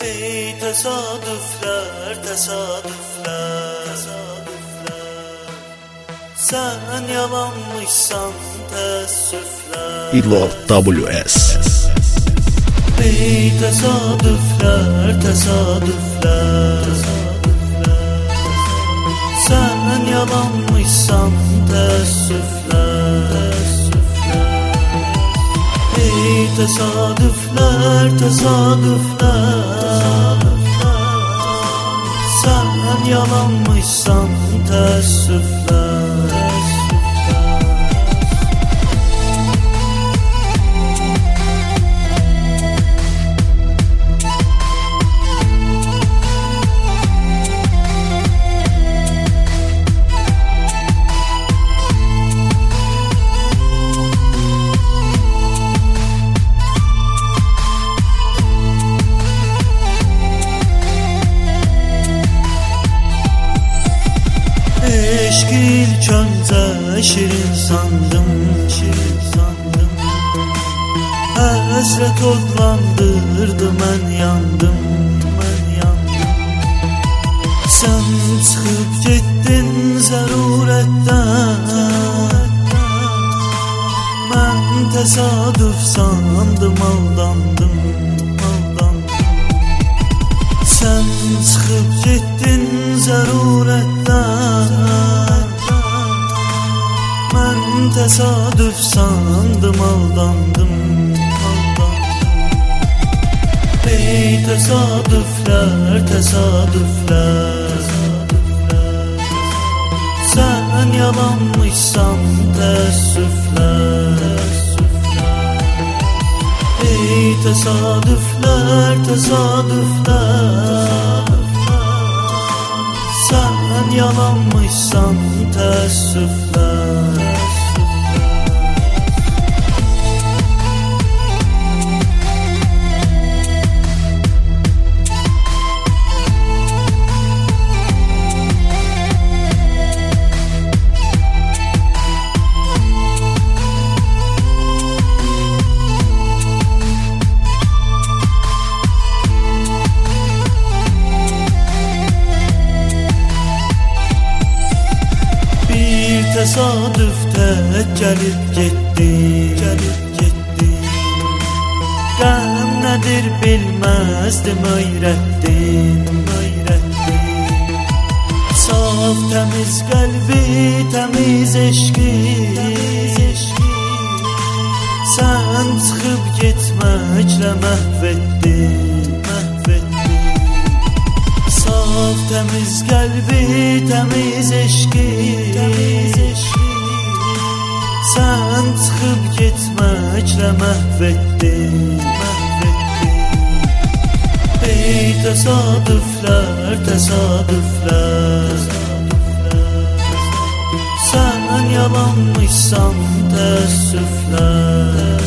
Ey tesadüfler, tesadüfler, sen yalanmışsan teessüfler. İlo WS. Ey tesadüfler, tesadüfler, sen yalanmışsan teessüfler. Ey tesadüfler, tesadüfler, sen yalanmışsan teessüfler. Eşk ilk önce şirin sandım, şirin sandım. Hasret odlandırdı, mən yandım, mən yandım. Sen çıkıp gittin zarurətdən, mən tesadüf sandım, aldandım, aldandım. Sen çıkıp gittin zarurətdən, mən tesadüf sandım, aldandım, aldandım. Ey tesadüfler, tesadüfler, sen yalanmışsan teessüfler. Ey tesadüfler, tesadüfler, sen yalanmışsan teessüfler. Tesadüfte gelip gitti, gelip gitti. Gəm nedir bilmezdim, öyrətdim, öyrətdim. Saf temiz kalbi, temiz eşki, sen çıkıp gitmekle mahvettin, mahvettin. Saf temiz kalbi, temiz eşki, sen çıkıp gitmekle mahvettin, mahvettin. Ey tesadüfler, tesadüfler, sen yalanmışsan teessüfler.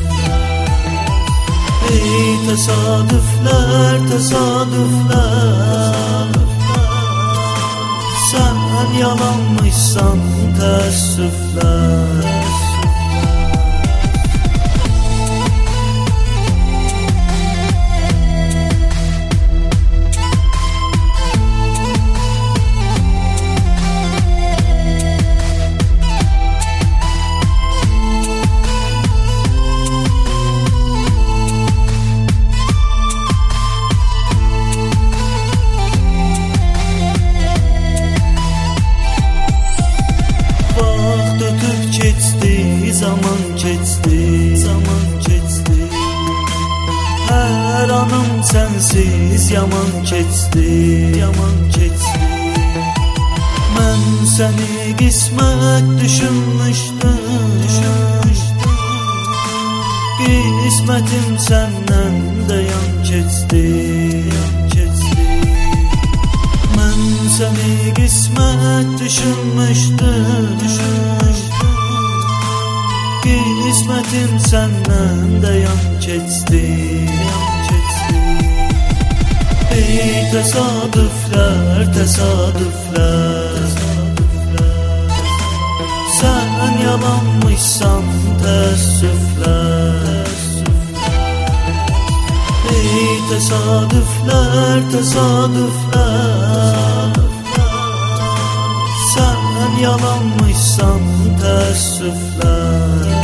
Ey tesadüfler, tesadüfler, sen yalanmışsan teessüfler. Zaman geçti, zaman geçti. Her anım sensiz yaman geçti, yaman geçti. Mən seni qismət düşünmüşdüm, düşünmüşdüm. Qismətim səndən də yan keçdi, yan keçdi. Mən seni qismət düşünmüşdüm, düşünmüşdüm. Qismətim səndən də yan keçdi, yan keçdi. Ey tesadüfler, tesadüfler, sen yalanmışsan teessüfler. Ey tesadüfler, tesadüfler. Sen yalanmışsan teessüfler.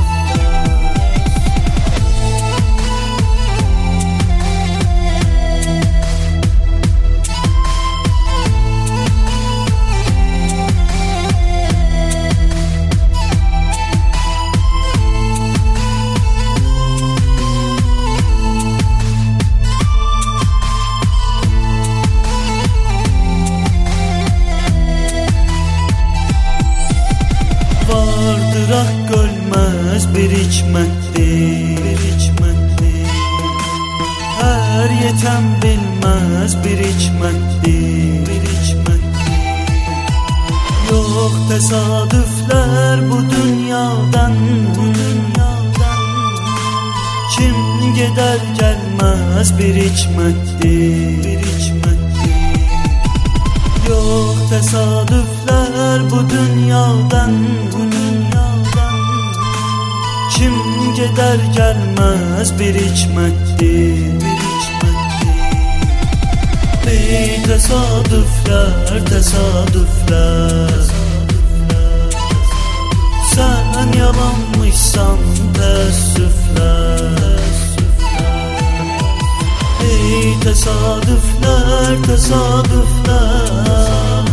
Vardır hak ölmez bir hikmettir. Her yeten bilmez bir hikmettir. Yok tesadüfler bu dünyadan. Kim gider gelmez bir hikmettir. Yok tesadüfler bu dünyadan. Kim gider gelmez bir hikmettir. Ey tesadüfler, tesadüfler. Sen yalanmışsan teessüfler. Ey tesadüfler, tesadüfler.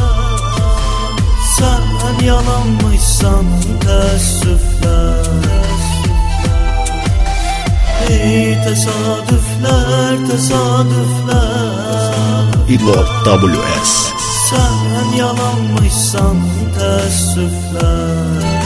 Sen yalanmışsan teessüfler. Ey tesadüfler, tesadüfler. İlor WS. Sen yalanmışsan teessüfler.